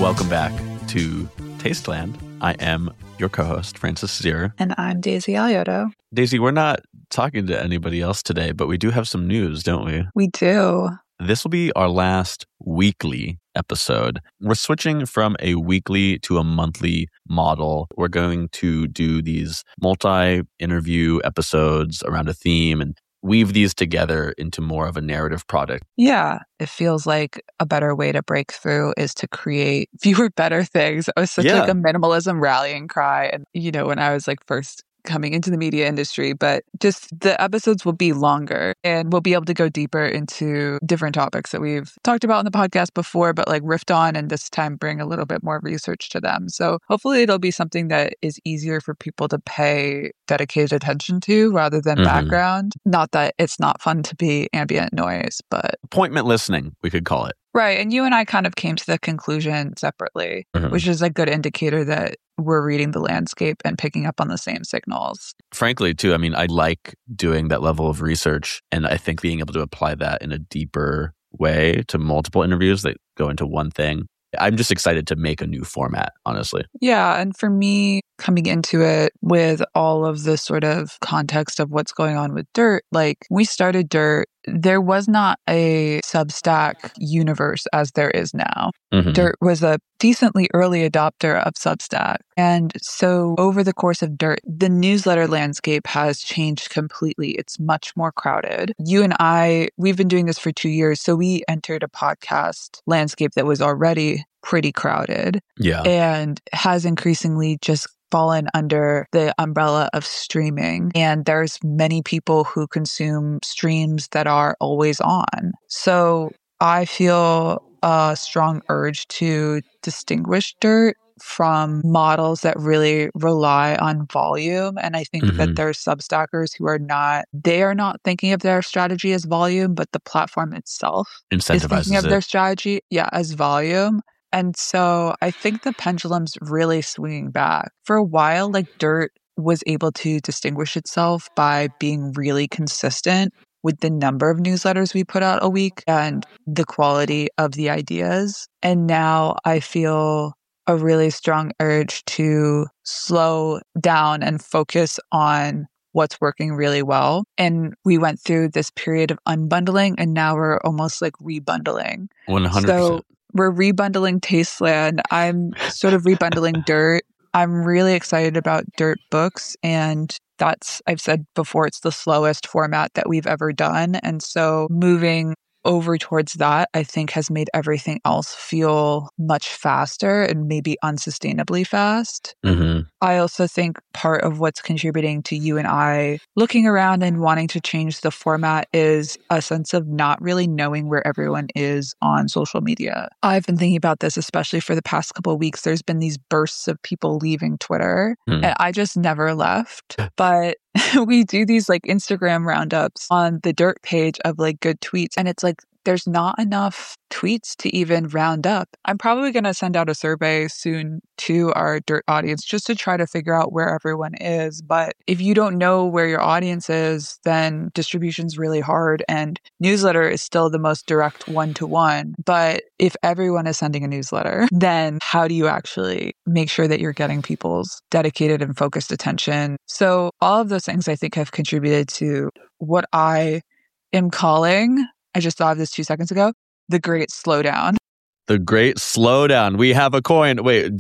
Welcome back to Tasteland. I am your co-host, Francis Zierer. And I'm Daisy Alioto. Daisy, we're not talking to anybody else today, but we do have some news, don't we? We do. This will be our last weekly episode. We're switching from a weekly to a monthly model. We're going to do these multi-interview episodes around a theme and weave these together into more of a narrative product. Yeah, it feels like a better way to break through is to create fewer, better things. It was such like a minimalism rallying cry. And, when I was like first coming into the media industry, but just the episodes will be longer and we'll be able to go deeper into different topics that we've talked about in the podcast before, but like riffed on, and this time bring a little bit more research to them. So hopefully it'll be something that is easier for people to pay dedicated attention to rather than background. Not that it's not fun to be ambient noise, but appointment listening, we could call it. Right. And you and I kind of came to the conclusion separately, which is a good indicator that we're reading the landscape and picking up on the same signals. Frankly, too, I like doing that level of research, and I think being able to apply that in a deeper way to multiple interviews that go into one thing. I'm just excited to make a new format, honestly. Yeah. And for me, coming into it with all of the sort of context of what's going on with Dirt, like we started Dirt, there was not a Substack universe as there is now. Dirt was a decently early adopter of Substack. And so over the course of Dirt, the newsletter landscape has changed completely. It's much more crowded. You and I, we've been doing this for 2 years. So we entered a podcast landscape that was already pretty crowded. Yeah. And has increasingly just fallen under the umbrella of streaming. And there's many people who consume streams that are always on. So I feel a strong urge to distinguish Dirt from models that really rely on volume. And I think that there's Substackers who are not thinking of their strategy as volume, but the platform itself is thinking of their strategy, as volume. And so I think the pendulum's really swinging back. For a while, like Dirt was able to distinguish itself by being really consistent with the number of newsletters we put out a week and the quality of the ideas. And now I feel a really strong urge to slow down and focus on what's working really well. And we went through this period of unbundling, and now we're almost like rebundling. 100%. So we're rebundling Tasteland. I'm sort of rebundling Dirt. I'm really excited about Dirt books, and that's, I've said before, it's the slowest format that we've ever done. And so moving over towards that, I think, has made everything else feel much faster and maybe unsustainably fast. I also think part of what's contributing to you and I looking around and wanting to change the format is a sense of not really knowing where everyone is on social media. I've been thinking about this, especially for the past couple of weeks. There's been these bursts of people leaving Twitter, and I just never left. But we do these like Instagram roundups on the Dirt page of like good tweets. And it's like, there's not enough tweets to even round up. I'm probably going to send out a survey soon to our Dirt audience just to try to figure out where everyone is. But if you don't know where your audience is, then distribution's really hard. And newsletter is still the most direct one-to-one. But if everyone is sending a newsletter, then how do you actually make sure that you're getting people's dedicated and focused attention? So all of those things I think have contributed to what I am calling, I just thought of this 2 seconds ago, the Great Slowdown. The Great Slowdown. We have a coin. Wait,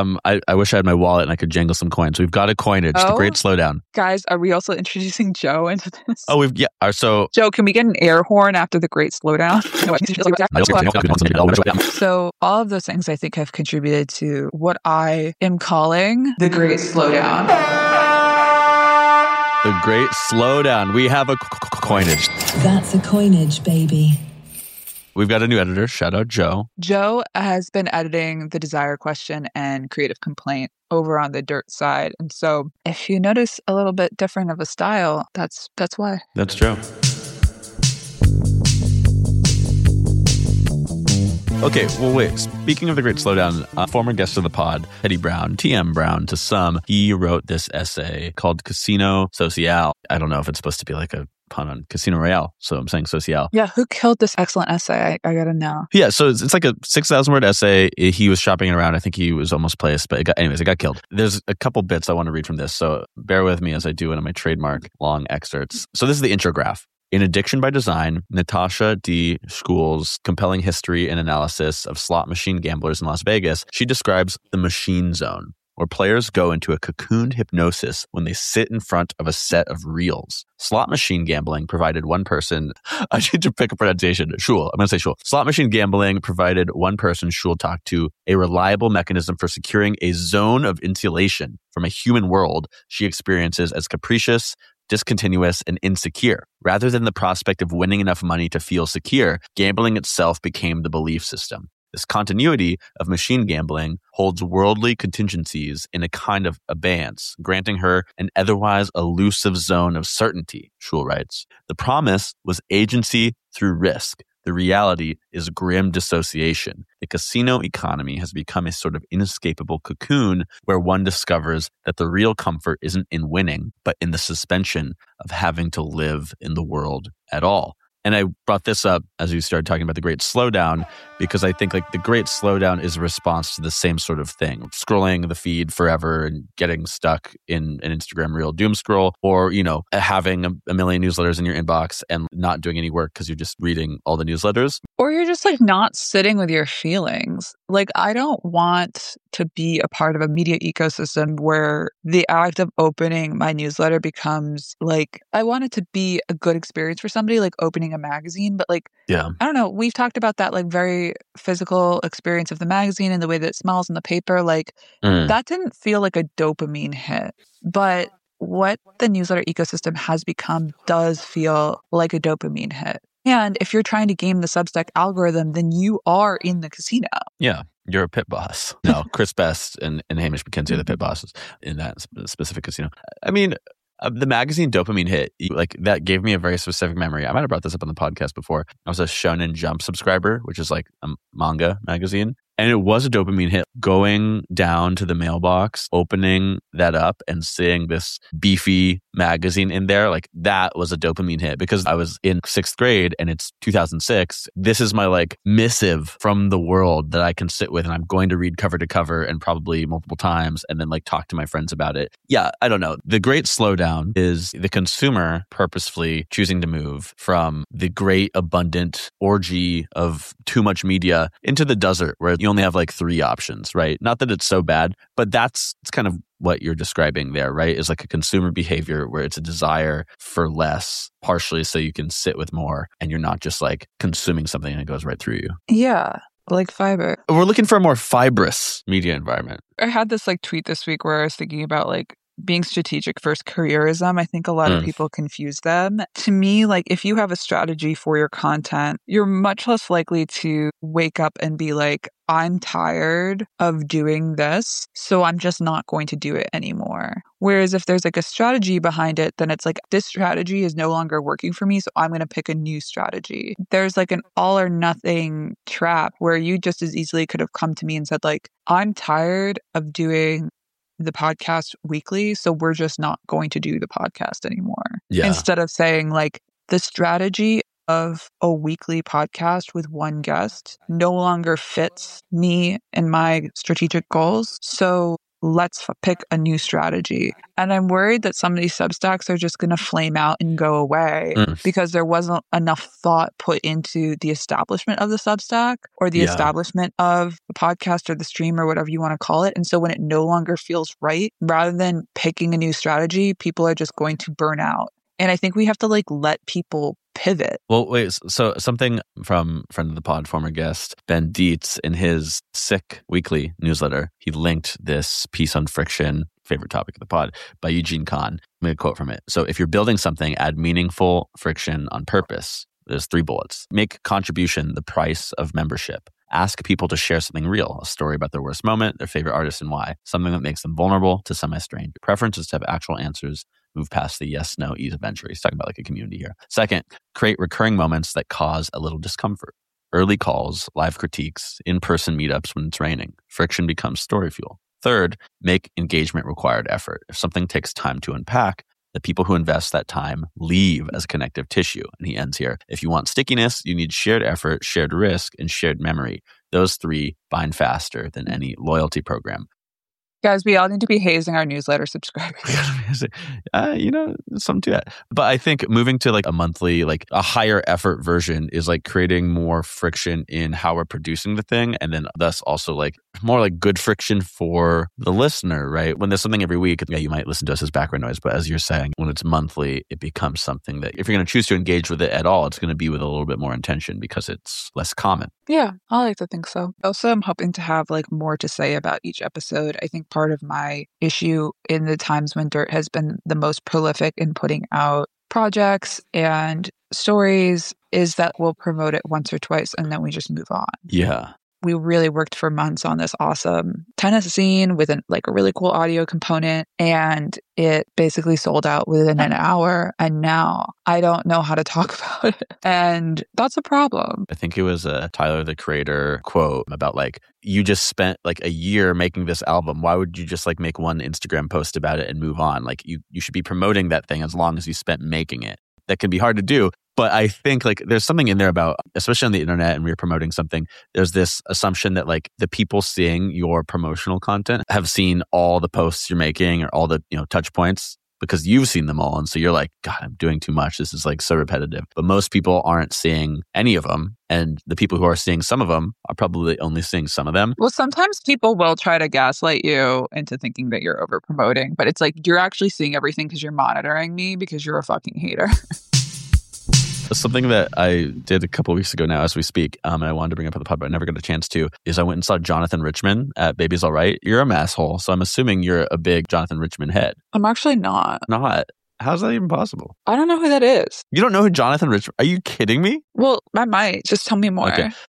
I wish I had my wallet and I could jangle some coins. We've got a coinage. The Great Slowdown. Guys, are we also introducing Joe into this? Oh, so Joe, can we get an air horn after the Great Slowdown? So all of those things I think have contributed to what I am calling the Great Slowdown. The Great Slowdown. We have a coinage. That's a coinage, baby. We've got a new editor. Shout out Joe. Joe has been editing The Desire Question and Creative Complaint over on the Dirt side. And so if you notice a little bit different of a style, that's why. That's Joe. Okay, well, wait. Speaking of the Great Slowdown, former guest of the pod, Teddy Brown, TM Brown to some, he wrote this essay called Casino Social. I don't know if it's supposed to be like a pun on Casino Royale. So I'm saying social. Yeah, who killed this excellent essay? I gotta know. Yeah, so it's like a 6,000 word essay. He was shopping it around. I think he was almost placed, but it got killed. There's a couple bits I want to read from this, so bear with me as I do one of my trademark long excerpts. So this is the intro graph. In Addiction by Design, Natasha D. Schul's compelling history and analysis of slot machine gamblers in Las Vegas, she describes the machine zone, where players go into a cocooned hypnosis when they sit in front of a set of reels. Slot machine gambling provided one person, I need to pick a pronunciation, Schul, I'm going to say Schul. Slot machine gambling provided one person, Schul talked to, a reliable mechanism for securing a zone of insulation from a human world she experiences as capricious, discontinuous, and insecure. Rather than the prospect of winning enough money to feel secure, gambling itself became the belief system. This continuity of machine gambling holds worldly contingencies in a kind of abeyance, granting her an otherwise elusive zone of certainty, Schul writes. The promise was agency through risk. The reality is grim dissociation. The casino economy has become a sort of inescapable cocoon where one discovers that the real comfort isn't in winning, but in the suspension of having to live in the world at all. And I brought this up as we started talking about the Great Slowdown, because I think like the Great Slowdown is a response to the same sort of thing. Scrolling the feed forever and getting stuck in an Instagram reel doom scroll, or, you know, having a million newsletters in your inbox and not doing any work because you're just reading all the newsletters. Or you're just like not sitting with your feelings. Like, I don't want to be a part of a media ecosystem where the act of opening my newsletter becomes like, I want it to be a good experience for somebody, like opening a magazine. But like, yeah, I don't know. We've talked about that like very physical experience of the magazine and the way that it smells in the paper. Like that didn't feel like a dopamine hit. But what the newsletter ecosystem has become does feel like a dopamine hit. And if you're trying to game the Substack algorithm, then you are in the casino. Yeah, you're a pit boss. No, Chris Best and Hamish McKenzie are the pit bosses in that specific casino. I mean, the magazine dopamine hit, like that gave me a very specific memory. I might have brought this up on the podcast before. I was a Shonen Jump subscriber, which is like a manga magazine. And it was a dopamine hit going down to the mailbox, opening that up and seeing this beefy magazine in there. Like that was a dopamine hit because I was in 6th grade and it's 2006. This is my like missive from the world that I can sit with and I'm going to read cover to cover and probably multiple times and then like talk to my friends about it. Yeah, I don't know. The Great Slowdown is the consumer purposefully choosing to move from the great abundant orgy of too much media into the desert where you only have like 3 options, right? Not that it's so bad, but it's kind of what you're describing there, right? Is like a consumer behavior where it's a desire for less, partially so you can sit with more and you're not just like consuming something and it goes right through you. Yeah, like fiber. We're looking for a more fibrous media environment. I had this like tweet this week where I was thinking about like being strategic versus careerism. I think a lot of people confuse them. To me, like if you have a strategy for your content, you're much less likely to wake up and be like, I'm tired of doing this, so I'm just not going to do it anymore. Whereas if there's like a strategy behind it, then it's like, this strategy is no longer working for me, so I'm going to pick a new strategy. There's like an all or nothing trap where you just as easily could have come to me and said like, I'm tired of doing the podcast weekly, so we're just not going to do the podcast anymore. Yeah. Instead of saying like, the strategy of a weekly podcast with one guest no longer fits me and my strategic goals. So let's pick a new strategy. And I'm worried that some of these Substacks are just going to flame out and go away because there wasn't enough thought put into the establishment of the Substack or the establishment of the podcast or the stream or whatever you want to call it. And so when it no longer feels right, rather than picking a new strategy, people are just going to burn out. And I think we have to like let people pivot. Well, wait, so something from friend of the pod, former guest, Ben Dietz, in his Sick Weekly newsletter, he linked this piece on friction, favorite topic of the pod, by Eugene Kahn. I'm going to quote from it. So if you're building something, add meaningful friction on purpose. There's 3 bullets. Make contribution the price of membership. Ask people to share something real, a story about their worst moment, their favorite artist and why, something that makes them vulnerable to semi-strange. Preference is to have actual answers. Move past the yes, no, ease of entry. He's talking about like a community here. Second, create recurring moments that cause a little discomfort. Early calls, live critiques, in-person meetups when it's raining. Friction becomes story fuel. Third, make engagement required effort. If something takes time to unpack, The people who invest that time leave as connective tissue. And he ends here. If you want stickiness, you need shared effort, shared risk, and shared memory. Those three bind faster than any loyalty program. Guys, we all need to be hazing our newsletter subscribers. Some to that. But I think moving to like a monthly, like a higher effort version is like creating more friction in how we're producing the thing. And then thus also like more like good friction for the listener, right? When there's something every week, yeah, you might listen to us as background noise. But as you're saying, when it's monthly, it becomes something that if you're going to choose to engage with it at all, it's going to be with a little bit more intention because it's less common. Yeah, I like to think so. Also, I'm hoping to have like more to say about each episode. I think part of my issue in the times when Dirt has been the most prolific in putting out projects and stories is that we'll promote it once or twice and then we just move on. Yeah. We really worked for months on this awesome tennis scene with a really cool audio component, and it basically sold out within an hour. And now I don't know how to talk about it. And that's a problem. I think it was a Tyler, the Creator quote about like, you just spent like a year making this album. Why would you just like make one Instagram post about it and move on? Like you should be promoting that thing as long as you spent making it. That can be hard to do. But I think like there's something in there about, especially on the internet and we're promoting something, there's this assumption that like the people seeing your promotional content have seen all the posts you're making or all the, touch points because you've seen them all. And so you're like, God, I'm doing too much. This is like so repetitive. But most people aren't seeing any of them. And the people who are seeing some of them are probably only seeing some of them. Well, sometimes people will try to gaslight you into thinking that you're over promoting, but it's like, you're actually seeing everything because you're monitoring me because you're a fucking hater. Something that I did a couple of weeks ago now as we speak, and I wanted to bring up on the pod, but I never got a chance to, is I went and saw Jonathan Richman at Baby's All Right. You're a masshole, so I'm assuming you're a big Jonathan Richman head. I'm actually not. Not? How's that even possible? I don't know who that is. You don't know who Jonathan Richman? Are you kidding me? Well, I might. Just tell me more. Okay.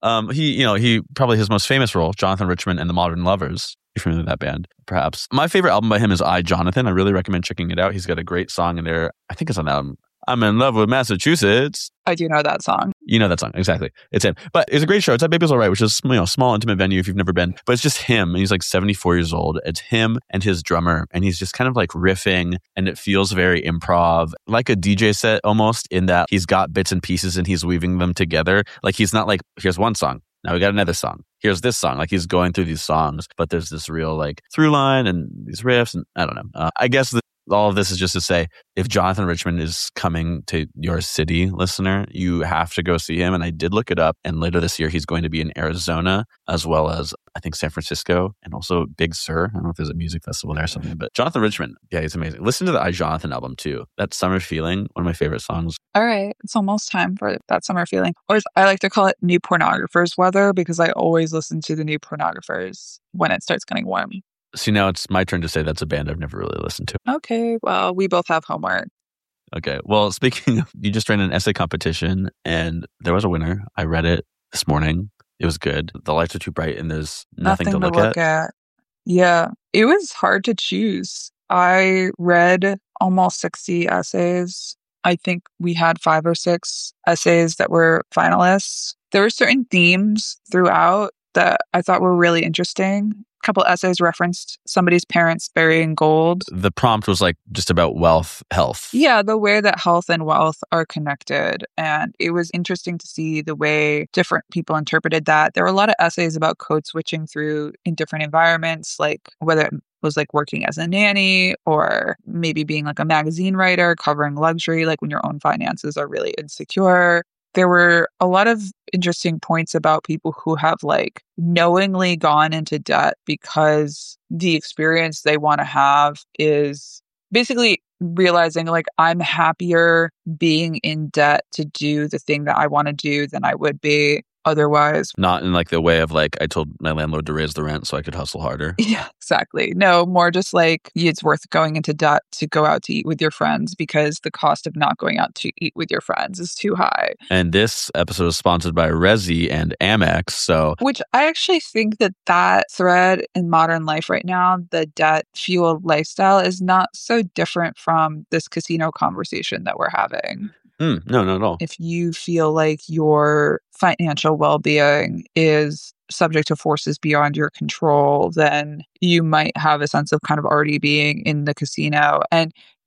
He probably his most famous role, Jonathan Richman and the Modern Lovers. You're familiar with that band, perhaps. My favorite album by him is I, Jonathan. I really recommend checking it out. He's got a great song in there. I think it's on the album. I'm in love with Massachusetts. I do know that song. You know that song, exactly. It's him. But it's a great show. It's at Baby's All Right, which is small, intimate venue if you've never been. But it's just him, and he's like 74 years old. It's him and his drummer, and he's just kind of like riffing, and it feels very improv, like a DJ set almost, in that he's got bits and pieces and he's weaving them together. Like he's not like, here's one song. Now we got another song. Here's this song. Like he's going through these songs, but there's this real like through line and these riffs, and I don't know. I guess all of this is just to say, if Jonathan Richman is coming to your city, listener, you have to go see him. And I did look it up. And later this year, he's going to be in Arizona, as well as, I think, San Francisco, and also Big Sur. I don't know if there's a music festival there or something. But Jonathan Richman, yeah, he's amazing. Listen to the I, Jonathan album, too. That Summer Feeling, one of my favorite songs. All right. It's almost time for that summer feeling. Or as I like to call it, new pornographers weather, because I always listen to the new pornographers when it starts getting warm. See, now it's my turn to say that's a band I've never really listened to. Okay, well, we both have homework. Okay, well, speaking of, you just ran an essay competition and there was a winner. I read it this morning. It was good. The lights are too bright and there's nothing to look at. Yeah, it was hard to choose. I read almost 60 essays. I think we had 5 or 6 essays that were finalists. There were certain themes throughout that I thought were really interesting. A couple essays referenced somebody's parents burying gold. The prompt was like just about wealth, health. Yeah, the way that health and wealth are connected. And it was interesting to see the way different people interpreted that. There were a lot of essays about code switching through in different environments, like whether it was like working as a nanny or maybe being like a magazine writer covering luxury, like when your own finances are really insecure. There were a lot of interesting points about people who have like knowingly gone into debt because the experience they want to have is basically realizing like I'm happier being in debt to do the thing that I want to do than I would be otherwise. Not in like the way of like, I told my landlord to raise the rent so I could hustle harder. Yeah, exactly. No, more just like it's worth going into debt to go out to eat with your friends because the cost of not going out to eat with your friends is too high. And this episode is sponsored by Resy and Amex. So, which I actually think that thread in modern life right now, the debt fueled lifestyle, is not so different from this casino conversation that we're having. No, not at all. If you feel like your financial well-being is subject to forces beyond your control, then you might have a sense of kind of already being in the casino. And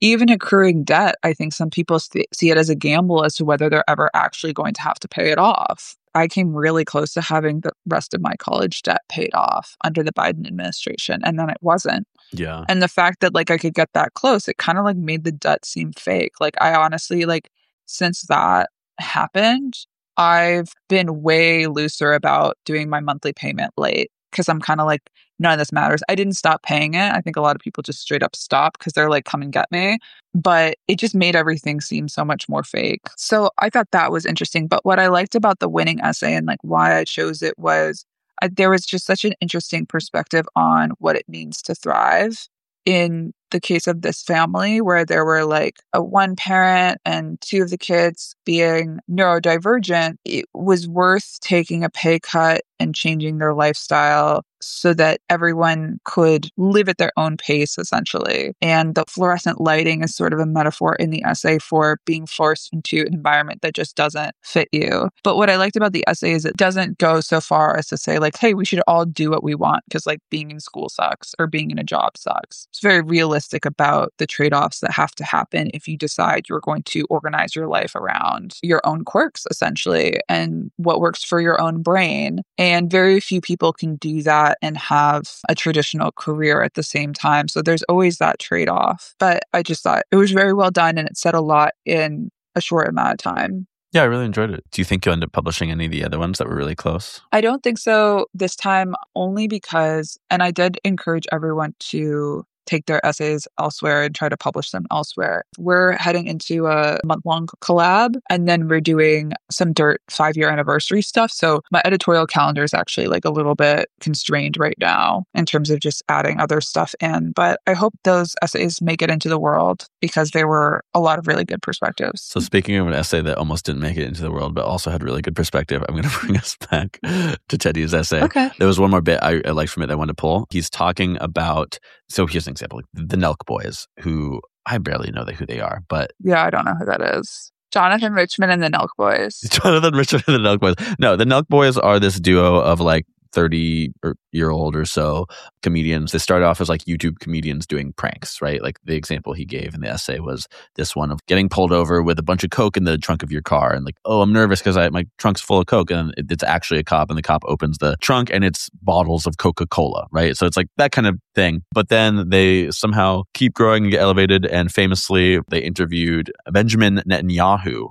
even accruing debt, I think some people see it as a gamble as to whether they're ever actually going to have to pay it off. I came really close to having the rest of my college debt paid off under the Biden administration, and then it wasn't. Yeah. And the fact that like I could get that close, it kind of like made the debt seem fake. Like I honestly, like since that happened, I've been way looser about doing my monthly payment late because I'm kind of like, none of this matters. I didn't stop paying it. I think a lot of people just straight up stop because they're like, come and get me. But it just made everything seem so much more fake. So I thought that was interesting. But what I liked about the winning essay and like why I chose it was there was just such an interesting perspective on what it means to thrive. In the case of this family, where there were like a one parent and two of the kids being neurodivergent, it was worth taking a pay cut and changing their lifestyle so that everyone could live at their own pace, essentially. And the fluorescent lighting is sort of a metaphor in the essay for being forced into an environment that just doesn't fit you. But what I liked about the essay is it doesn't go so far as to say like, hey, we should all do what we want because like being in school sucks or being in a job sucks. It's very realistic about the trade-offs that have to happen if you decide you're going to organize your life around your own quirks, essentially, and what works for your own brain. And very few people can do that and have a traditional career at the same time. So there's always that trade-off. But I just thought it was very well done and it said a lot in a short amount of time. Yeah, I really enjoyed it. Do you think you'll end up publishing any of the other ones that were really close? I don't think so this time, only because, and I did encourage everyone to take their essays elsewhere and try to publish them elsewhere. We're heading into a month-long collab, and then we're doing some Dirt 5-year anniversary stuff. So my editorial calendar is actually like a little bit constrained right now in terms of just adding other stuff in. But I hope those essays make it into the world because they were a lot of really good perspectives. So speaking of an essay that almost didn't make it into the world, but also had really good perspective, I'm going to bring us back to Teddy's essay. Okay. There was one more bit I liked from it that I wanted to pull. He's talking about, so here's an example, the Nelk Boys, who I barely know who they are, but... Yeah, I don't know who that is. Jonathan Richman and the Nelk Boys. Jonathan Richman and the Nelk Boys. No, the Nelk Boys are this duo of like 30-year-old or so comedians. They started off as like YouTube comedians doing pranks, right? Like the example he gave in the essay was this one of getting pulled over with a bunch of Coke in the trunk of your car and like, oh, I'm nervous because my trunk's full of Coke, and it's actually a cop, and the cop opens the trunk and it's bottles of Coca-Cola, right? So it's like that kind of thing. But then they somehow keep growing and get elevated, and famously they interviewed Benjamin Netanyahu.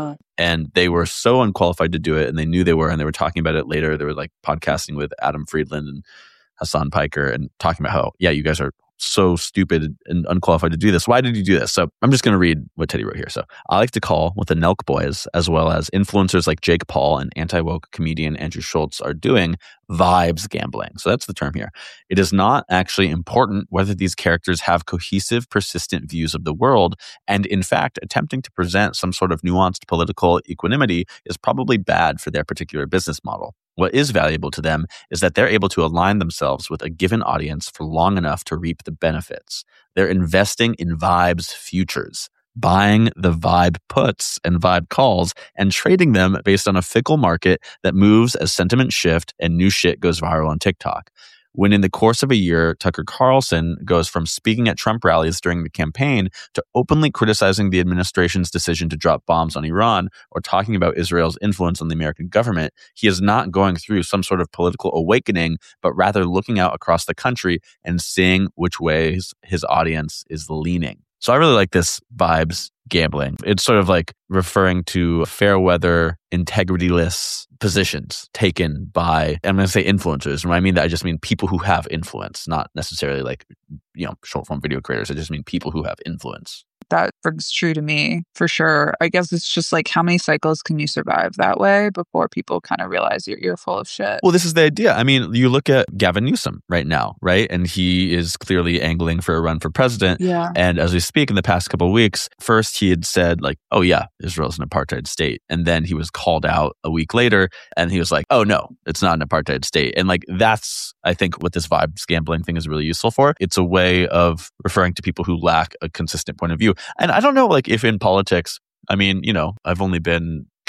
And they were so unqualified to do it, and they knew they were, and they were talking about it later. They were like podcasting with Adam Friedland and Hassan Piker and talking about how, yeah, you guys are so stupid and unqualified to do this. Why did you do this? So I'm just going to read what Teddy wrote here. So I like to call what the Nelk Boys, as well as influencers like Jake Paul and anti-woke comedian Andrew Schultz are doing, vibes gambling. So that's the term here. It is not actually important whether these characters have cohesive, persistent views of the world. And in fact, attempting to present some sort of nuanced political equanimity is probably bad for their particular business model. What is valuable to them is that they're able to align themselves with a given audience for long enough to reap the benefits. They're investing in Vibes futures, buying the Vibe puts and Vibe calls and trading them based on a fickle market that moves as sentiment shift and new shit goes viral on TikTok. When in the course of a year, Tucker Carlson goes from speaking at Trump rallies during the campaign to openly criticizing the administration's decision to drop bombs on Iran or talking about Israel's influence on the American government, he is not going through some sort of political awakening, but rather looking out across the country and seeing which ways his audience is leaning. So I really like this vibes gambling. It's sort of like referring to fair weather, integrity-less positions taken by, I'm going to say influencers. And when I mean that, I just mean people who have influence, not necessarily like, short form video creators. I just mean people who have influence. That rings true to me for sure. I guess it's just like, how many cycles can you survive that way before people kind of realize you're full of shit? Well, this is the idea. I mean, you look at Gavin Newsom right now, right? And he is clearly angling for a run for president. Yeah. And as we speak, in the past couple of weeks, first he had said like, oh yeah, Israel's an apartheid state. And then he was called out a week later and he was like, oh no, it's not an apartheid state. And like, that's, I think, what this vibes gambling thing is really useful for. It's a way of referring to people who lack a consistent point of view. And I don't know, like, if in politics, I mean, I've only been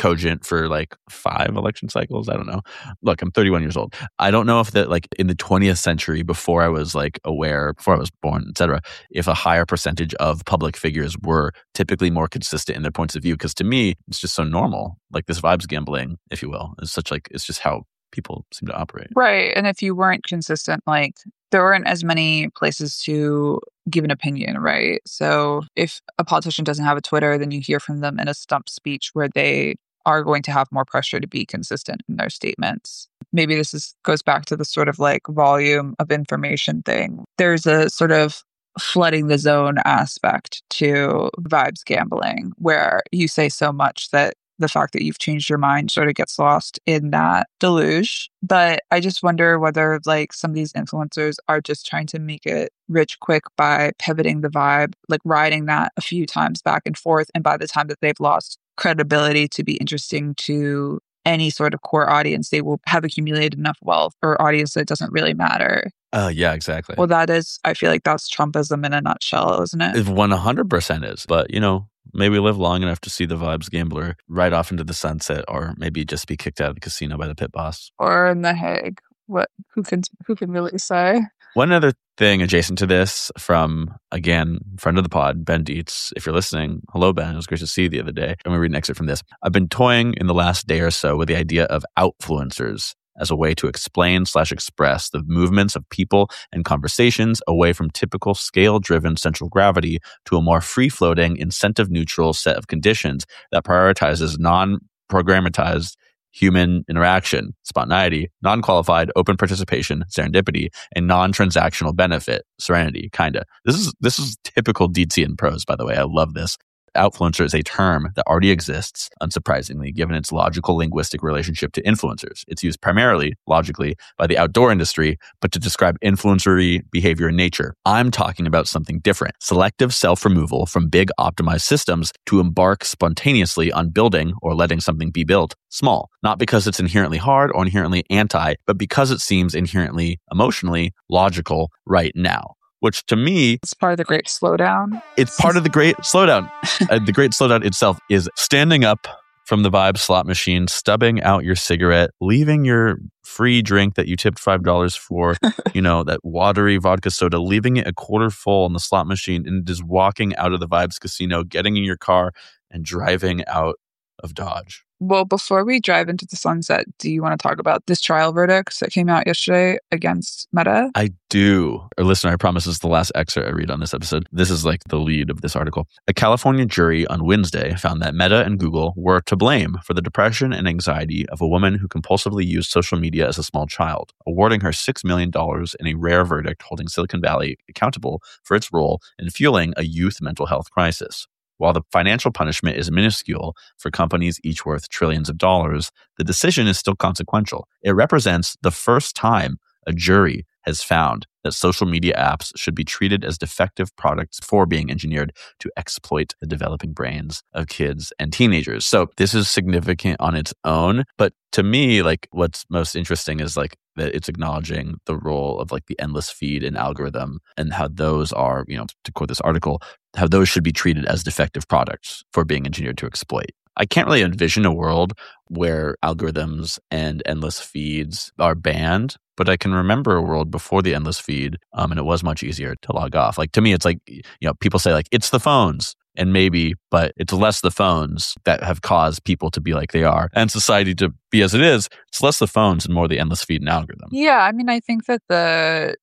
cogent for like 5 election cycles. I don't know. Look, I'm 31 years old. I don't know if that like in the 20th century, before I was like aware, before I was born, etc., if a higher percentage of public figures were typically more consistent in their points of view. Because to me, it's just so normal. Like this vibes gambling, if you will, is such like, it's just how people seem to operate. Right. And if you weren't consistent, like there weren't as many places to give an opinion, right? So if a politician doesn't have a Twitter, then you hear from them in a stump speech where they are going to have more pressure to be consistent in their statements. Maybe this goes back to the sort of like volume of information thing. There's a sort of flooding the zone aspect to vibes gambling where you say so much that the fact that you've changed your mind sort of gets lost in that deluge. But I just wonder whether like some of these influencers are just trying to make it rich quick by pivoting the vibe, like riding that a few times back and forth. And by the time that they've lost credibility to be interesting to any sort of core audience, they will have accumulated enough wealth or audience that it doesn't really matter. Yeah, exactly. Well, I feel like that's Trumpism in a nutshell, isn't it? It 100% is. But, maybe live long enough to see the vibes gambler ride off into the sunset, or maybe just be kicked out of the casino by the pit boss. Or in The Hague. Who can really say? One other thing adjacent to this from, again, friend of the pod, Ben Dietz. If you're listening, hello, Ben. It was great to see you the other day. I'm going to read an excerpt from this. I've been toying in the last day or so with the idea of outfluencers as a way to explain/express the movements of people and conversations away from typical scale-driven central gravity to a more free-floating, incentive-neutral set of conditions that prioritizes non-programmatized human interaction, spontaneity, non-qualified, open participation, serendipity, and non-transactional benefit, serenity, kinda. This is typical Dietzian prose, by the way. I love this. Outfluencer is a term that already exists, unsurprisingly, given its logical linguistic relationship to influencers. It's used primarily, logically, by the outdoor industry, but to describe influencery behavior in nature. I'm talking about something different. Selective self-removal from big optimized systems to embark spontaneously on building or letting something be built small. Not because it's inherently hard or inherently anti, but because it seems inherently emotionally logical right now. Which to me, it's part of the great slowdown. It's part of the great slowdown. The great slowdown itself is standing up from the Vibe slot machine, stubbing out your cigarette, leaving your free drink that you tipped $5 for, that watery vodka soda, leaving it a quarter full on the slot machine, and just walking out of the Vibes casino, getting in your car and driving out of Dodge. Well, before we drive into the sunset, do you want to talk about this trial verdict that came out yesterday against Meta? I do. Listener, I promise this is the last excerpt I read on this episode. This is like the lead of this article. A California jury on Wednesday found that Meta and Google were to blame for the depression and anxiety of a woman who compulsively used social media as a small child, awarding her $6 million in a rare verdict holding Silicon Valley accountable for its role in fueling a youth mental health crisis. While the financial punishment is minuscule for companies each worth trillions of dollars, the decision is still consequential. It represents the first time a jury has found that social media apps should be treated as defective products for being engineered to exploit the developing brains of kids and teenagers. So this is significant on its own. But to me, like what's most interesting is like that it's acknowledging the role of like the endless feed and algorithm and how those are, to quote this article, how those should be treated as defective products for being engineered to exploit. I can't really envision a world where algorithms and endless feeds are banned, but I can remember a world before the endless feed, and it was much easier to log off. Like to me, it's like, people say like, it's the phones. And maybe, but it's less the phones that have caused people to be like they are and society to be as it is. It's less the phones and more the endless feed and algorithm. Yeah, I mean, I think that the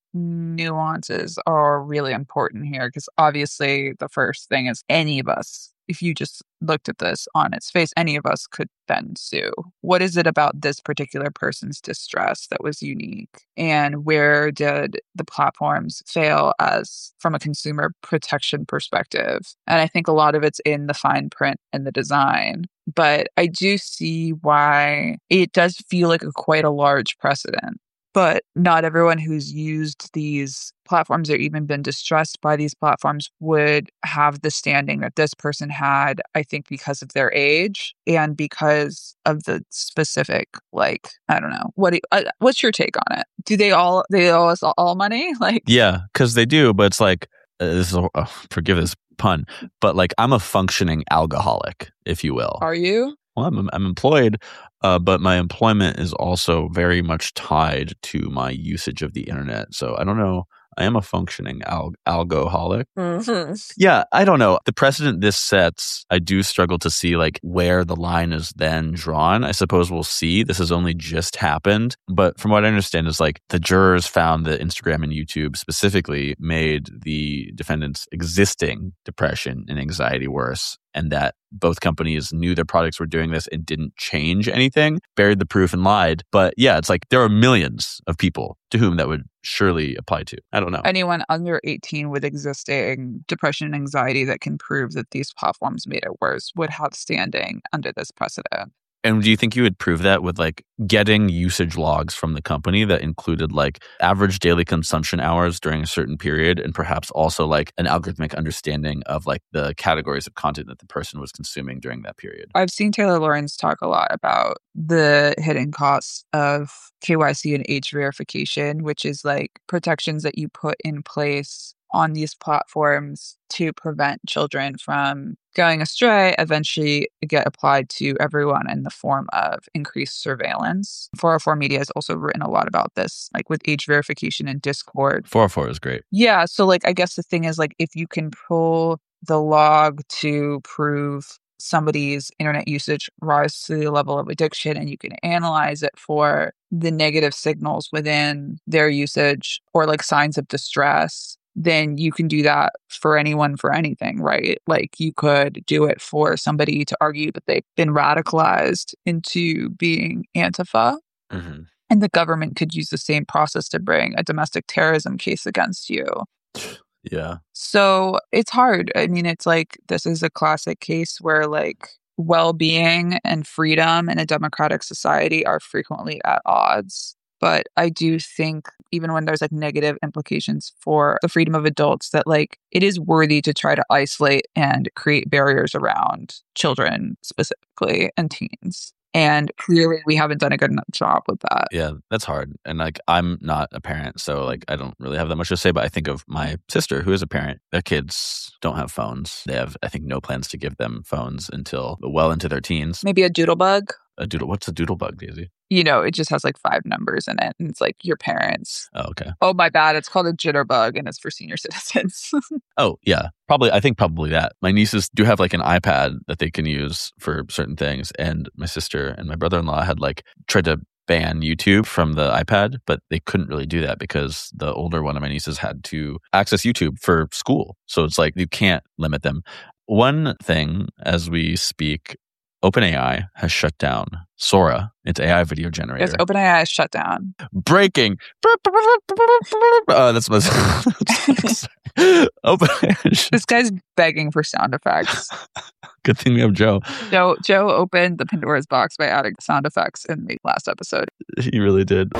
nuances are really important here because obviously the first thing is any of us, if you just looked at this on its face, any of us could then sue. What is it about this particular person's distress that was unique? And where did the platforms fail as from a consumer protection perspective? And I think a lot of it's in the fine print and the design. But I do see why it does feel like quite a large precedent. But not everyone who's used these platforms or even been distressed by these platforms would have the standing that this person had, I think, because of their age and because of the specific, like, I don't know. What's your take on it? Do they owe us all money? Like, yeah, because they do. But it's like, forgive this pun, but like I'm a functioning alcoholic, if you will. Are you? well, I'm employed, but my employment is also very much tied to my usage of the internet. So I don't know. I am a functioning alcoholic. Mm-hmm. Yeah, I don't know. The precedent this sets, I do struggle to see like where the line is then drawn. I suppose we'll see. This has only just happened. But from what I understand is like the jurors found that Instagram and YouTube specifically made the defendants' existing depression and anxiety worse, and that both companies knew their products were doing this and didn't change anything, buried the proof and lied. But yeah, it's like there are millions of people to whom that would surely apply to. I don't know. Anyone under 18 with existing depression and anxiety that can prove that these platforms made it worse would have standing under this precedent. And do you think you would prove that with like getting usage logs from the company that included like average daily consumption hours during a certain period, and perhaps also like an algorithmic understanding of like the categories of content that the person was consuming during that period? I've seen Taylor Lawrence talk a lot about the hidden costs of KYC and age verification, which is like protections that you put in place on these platforms to prevent children from going astray, eventually get applied to everyone in the form of increased surveillance. 404 Media has also written a lot about this, like with age verification and Discord. 404 is great. Yeah. So like, I guess the thing is like, if you can pull the log to prove somebody's internet usage rise to the level of addiction, and you can analyze it for the negative signals within their usage or like signs of distress, then you can do that for anyone for anything, right? Like you could do it for somebody to argue that they've been radicalized into being Antifa. Mm-hmm. And the government could use the same process to bring a domestic terrorism case against you. Yeah. So it's hard. I mean, it's like this is a classic case where like well-being and freedom in a democratic society are frequently at odds. But I do think even when there's like negative implications for the freedom of adults, that like it is worthy to try to isolate and create barriers around children specifically and teens. And clearly we haven't done a good enough job with that. Yeah, that's hard. And like, I'm not a parent, so like, I don't really have that much to say, but I think of my sister who is a parent. Their kids don't have phones. They have, I think, no plans to give them phones until well into their teens. Maybe a doodlebug. What's a doodlebug, Daisy? You know, it just has like 5 numbers in it. And it's like your parents. Oh, okay. Oh, my bad. It's called a jitterbug and it's for senior citizens. Oh, yeah. I think probably that. My nieces do have like an iPad that they can use for certain things. And my sister and my brother-in-law had like tried to ban YouTube from the iPad, but they couldn't really do that because the older one of my nieces had to access YouTube for school. So it's like you can't limit them. One thing as we speak, OpenAI has shut down Sora, its AI video generator. Yes, OpenAI is shut down. Breaking. That's my This guy's begging for sound effects. Good thing we have Joe. Joe opened the Pandora's box by adding sound effects in the last episode. He really did.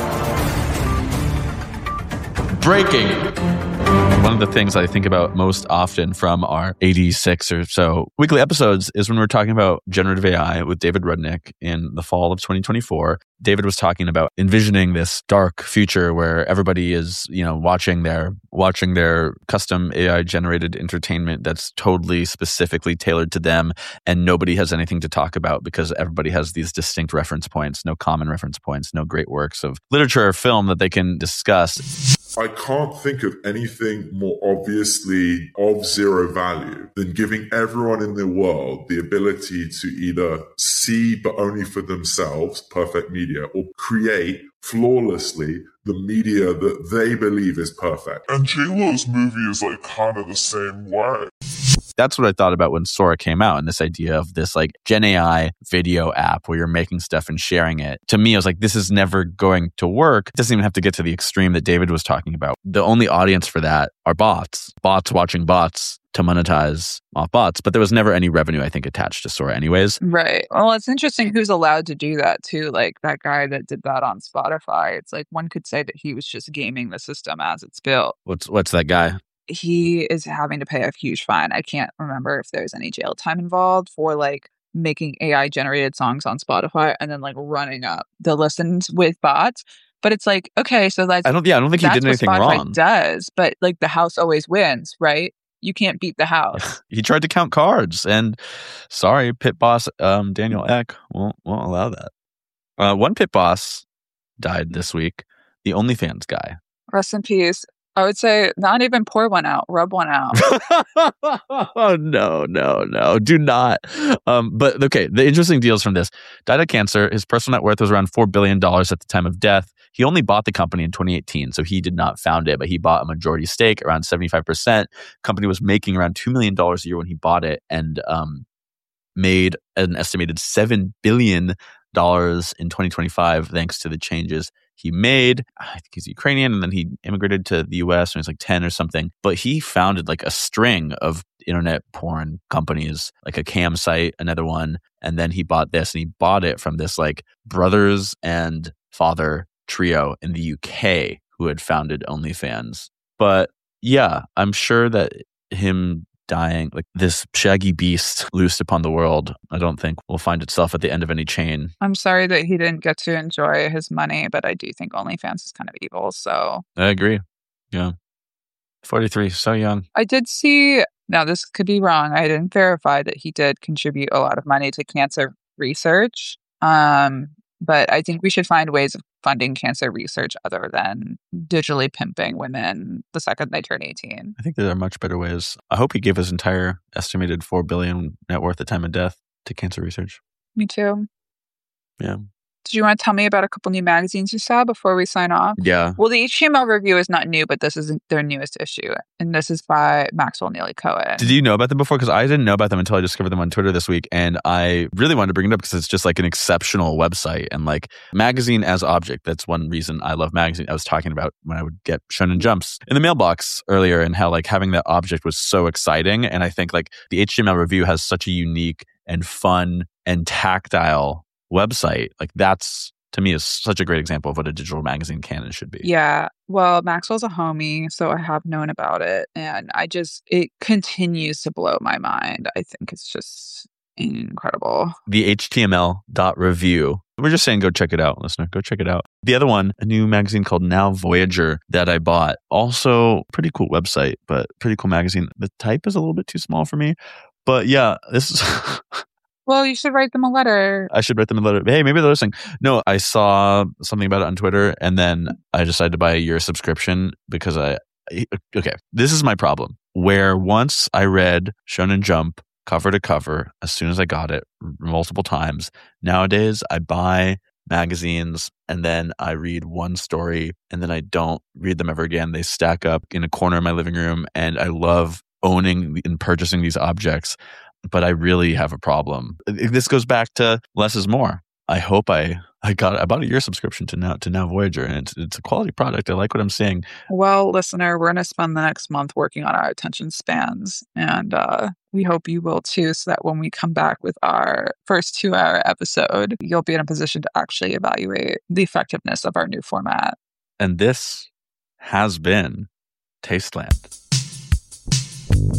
Breaking. One of the things I think about most often from our 86 or so weekly episodes is when we're talking about generative AI with David Rudnick in the fall of 2024. David was talking about envisioning this dark future where everybody is, watching their custom AI generated entertainment that's totally specifically tailored to them, and nobody has anything to talk about because everybody has these distinct reference points, no common reference points, no great works of literature or film that they can discuss. I can't think of anything more obviously of zero value than giving everyone in the world the ability to either see, but only for themselves, perfect media, or create flawlessly the media that they believe is perfect. And J-Lo's movie is like kind of the same way. That's what I thought about when Sora came out, and this idea of this like Gen AI video app where you're making stuff and sharing it. To me, I was like, this is never going to work. It doesn't even have to get to the extreme that David was talking about. The only audience for that are bots watching bots to monetize off bots. But there was never any revenue, I think, attached to Sora anyways. Right. Well, it's interesting who's allowed to do that too. Like that guy that did that on Spotify. It's like one could say that he was just gaming the system as it's built. What's that guy? He is having to pay a huge fine. I can't remember if there's any jail time involved for like making AI generated songs on Spotify and then like running up the listens with bots. But it's like, okay, so that's I don't think he did anything what Spotify wrong. does, but like the house always wins, right? you can't beat the house. He tried to count cards, and sorry, pit boss Daniel Ek won't allow that. One pit boss died this week, the OnlyFans guy. Rest in peace. I would say not even pour one out, rub one out. No, do not. But okay, the interesting deals from this. Died of cancer. His personal net worth was around $4 billion at the time of death. He only bought the company in 2018, so he did not found it, but he bought a majority stake, around 75%. Company was making around $2 million a year when he bought it, and made an estimated $7 billion in 2025 thanks to the changes he made. I think he's Ukrainian, and then he immigrated to the US when he was like 10 or something. But he founded like a string of internet porn companies, like a cam site, another one. And then he bought this, and he bought it from this like brothers and father trio in the UK who had founded OnlyFans. But yeah, I'm sure that him dying, like this shaggy beast loosed upon the world, I don't think will find itself at the end of any chain. I'm sorry that he didn't get to enjoy his money, but I do think OnlyFans is kind of evil. So I agree. Yeah. 43, so young. I did see, now this could be wrong, I didn't verify that he did contribute a lot of money to cancer research. But I think we should find ways of funding cancer research other than digitally pimping women the second they turn 18. I think there are much better ways. I hope he gave his entire estimated $4 billion net worth at time of death to cancer research. Me too. Yeah. Did you want to tell me about a couple new magazines you saw before we sign off? Yeah. Well, the HTML review is not new, but this is their newest issue. And this is by Maxwell Neely Cohen. Did you know about them before? Because I didn't know about them until I discovered them on Twitter this week. And I really wanted to bring it up because it's just like an exceptional website. And like magazine as object, that's one reason I love magazine. I was talking about when I would get Shonen Jumps in the mailbox earlier, and how like having that object was so exciting. And I think like the HTML review has such a unique and fun and tactile website. Like that's, to me, is such a great example of what a digital magazine can and should be. Yeah. Well, Maxwell's a homie, so I have known about it. And it continues to blow my mind. I think it's just incredible. The HTML.review. We're just saying go check it out, listener. Go check it out. The other one, a new magazine called Now Voyager that I bought. Also, pretty cool website, but pretty cool magazine. The type is a little bit too small for me. But yeah, this is... Well, you should write them a letter. I should write them a letter. Hey, maybe they're listening. No, I saw something about it on Twitter, and then I decided to buy a year subscription because okay, this is my problem. Where once I read Shonen Jump cover to cover as soon as I got it multiple times. Nowadays, I buy magazines and then I read one story and then I don't read them ever again. They stack up in a corner of my living room, and I love owning and purchasing these objects. But I really have a problem. This goes back to less is more. I hope I bought a year subscription to Now Voyager, and it's a quality product. I like what I'm seeing. Well, listener, we're going to spend the next month working on our attention spans, and we hope you will too, so that when we come back with our first 2-hour episode, you'll be in a position to actually evaluate the effectiveness of our new format. And this has been Tasteland.